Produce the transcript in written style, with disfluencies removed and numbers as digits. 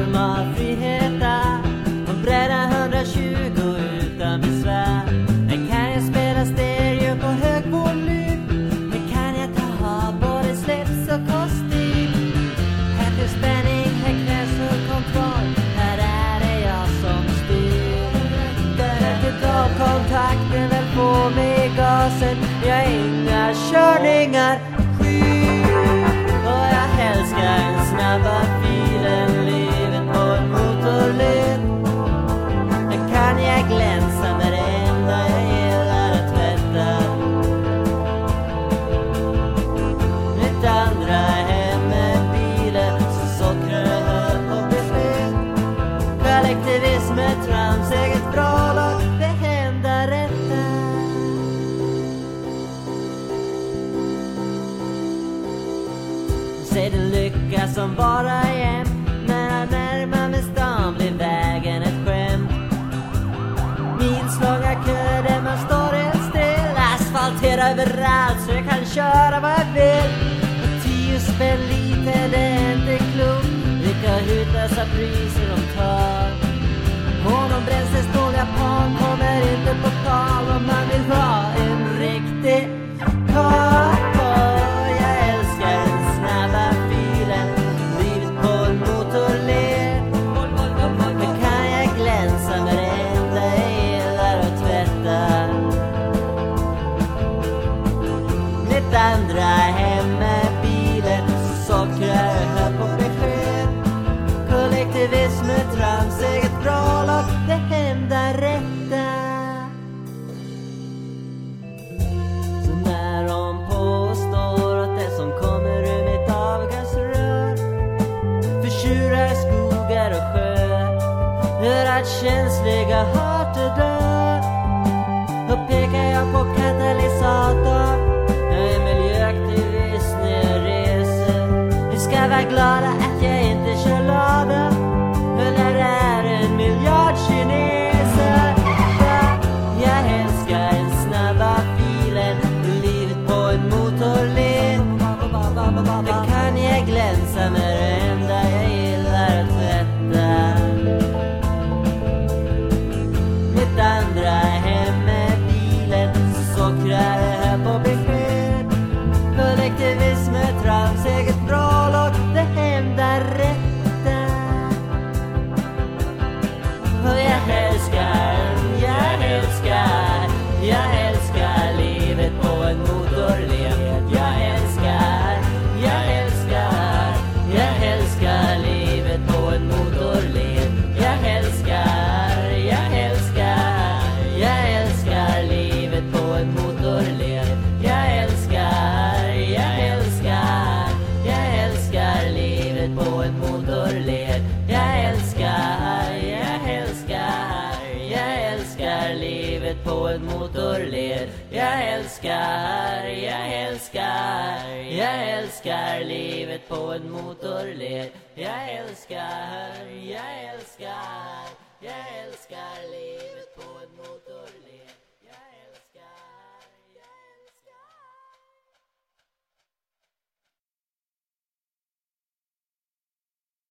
enorm av frihet där. Och bredda 120 utan besvär. Men kan jag spela stereo på hög volym? Men kan jag ta av både slips och kostym? Här finns spänning, här krävs full kontroll. Här är det jag som styr. Därefter ta kontakten, väl på mig gasen. Jag är inga körningar skyr. Och jag älskar en snabba filen, livet på en motorled. Här kan jag glänsa med det enda jag gillar att tvätta. Mitt andra hem med bilen som sockrar hör på besked. Kollektivism är trams, eget bra lag, det enda rätta. Säg den lycka som bara jämt. När jag närmar mig stan blir vägen ett skämt. Milslånga köer där man står helt still. Asfaltera överallt så jag kan köra vad jag vill. Och 10 spänn lite, det är inte klokt. Vilka hutlösa priser de tar. Och någon bränslesnål japan kommer inte på tal. Om man vill ha en riktig kar. Jag älskar den snabba filen, livet på en motorled. Men kan jag glänsa med det enda jag gillar att tvätta. Mitt andra hem med bilen så sockrar hör på besked. Kollektivism är trams, eget bra lag, det enda rätta. Så när de påstår att det som kommer ur mitt avgasrör försurar skogar och sjöar, gör att känsliga arter dör, då pekar jag på katalysator. Jag är miljöaktivist när jag reser. Vi ska vara glada att jag inte kör lada. Eller är en miljard kineser. Jag älskar den snabba filen, livet på en motorled. Men kan jag glänsa med det enda jag gillar att tvätta. Mitt andra hem med bilen så sockrar det här på besked. Kollektivism är trams, eget bra lag, det enda rätta. Och jag älskar livet på en motorled. Jag älskar livet på en motorled. Jag älskar livet på en motorled. Jag älskar livet på en motorled. Jag älskar livet på en motorled. Jag älskar livet på en motorled. Jag älskar